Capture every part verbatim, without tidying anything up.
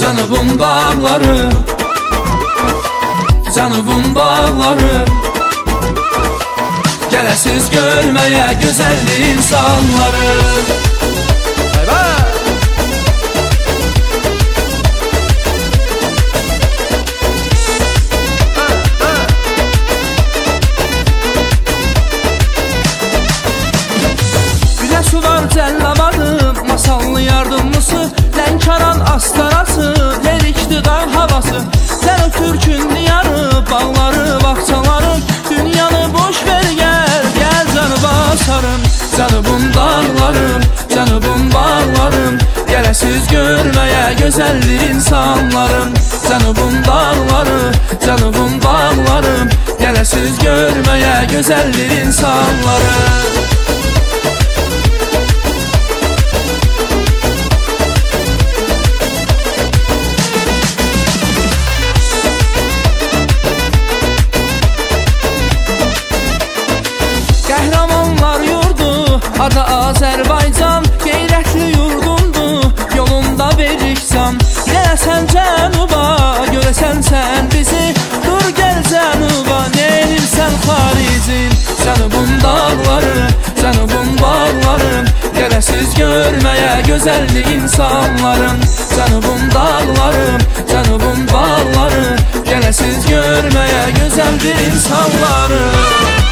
Cənubun dağları, Cənubun dağları, gələsiz görməyə gözəlli insanları. Gülə sular Cəllabadı, masallı yardımlısı, Lənkəran astarası, lerikdi dağ havası. Cənub Türkün diyarı, bağları, bağçaları, dünyanı boş ver gel, gel Cənuba sarım. Cənubun dağlarım, Cənubun bağlarım, gələsiz görməyə gözəldir insanlarım. Cənubun dağları, Cənubun bağlarım, gələsiz görməyə gözəldir insanlarım. Qəhrəmanlar yurdu, adı Azərbaycan, qeyrətli yurdumdur, yolunda veriksən. Gələsən Cənuba, görəsən sən bizi, dur gəl Cənuba, neyirsən xaricin. Cənubun dağları, Cənubun bağları, gələsiz görməyə gözəlli insanların. Cənubun dağları, Cənubun bağları, gələsiz görməyə gözəldir insanların.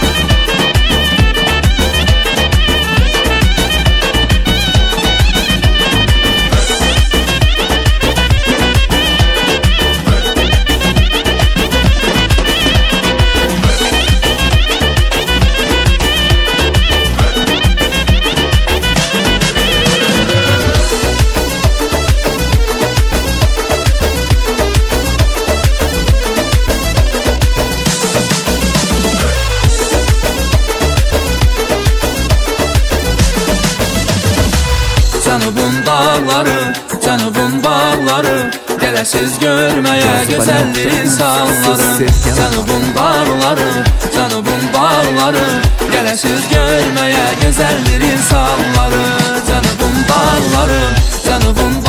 Cənubun dağları, Cənubun bağları, gələsiz görməyə gözəldir insanları. Cənubun dağları, Cənubun bağları, gələsiz görməyə gözəldir insanları. Cənubun dağları, Cənubun